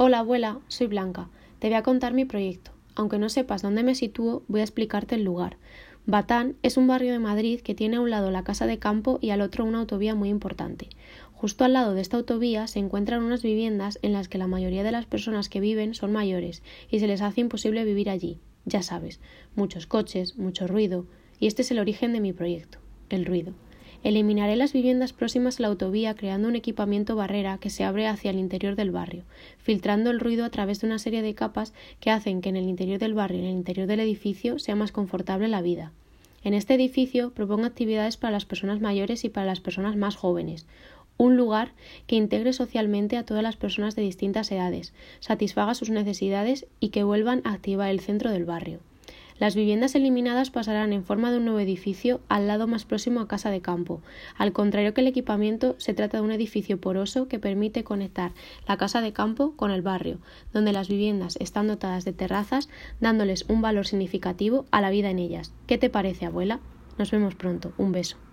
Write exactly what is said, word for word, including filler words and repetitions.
Hola abuela, soy Blanca. Te voy a contar mi proyecto. Aunque no sepas dónde me sitúo, voy a explicarte el lugar. Batán es un barrio de Madrid que tiene a un lado la casa de campo y al otro una autovía muy importante. Justo al lado de esta autovía se encuentran unas viviendas en las que la mayoría de las personas que viven son mayores y se les hace imposible vivir allí. Ya sabes, muchos coches, mucho ruido, y este es el origen de mi proyecto, el ruido. Eliminaré las viviendas próximas a la autovía creando un equipamiento barrera que se abre hacia el interior del barrio, filtrando el ruido a través de una serie de capas que hacen que en el interior del barrio y en el interior del edificio sea más confortable la vida. En este edificio propongo actividades para las personas mayores y para las personas más jóvenes. Un lugar que integre socialmente a todas las personas de distintas edades, satisfaga sus necesidades y que vuelvan a activar el centro del barrio. Las viviendas eliminadas pasarán en forma de un nuevo edificio al lado más próximo a casa de campo. Al contrario que el equipamiento, se trata de un edificio poroso que permite conectar la casa de campo con el barrio, donde las viviendas están dotadas de terrazas, dándoles un valor significativo a la vida en ellas. ¿Qué te parece, abuela? Nos vemos pronto. Un beso.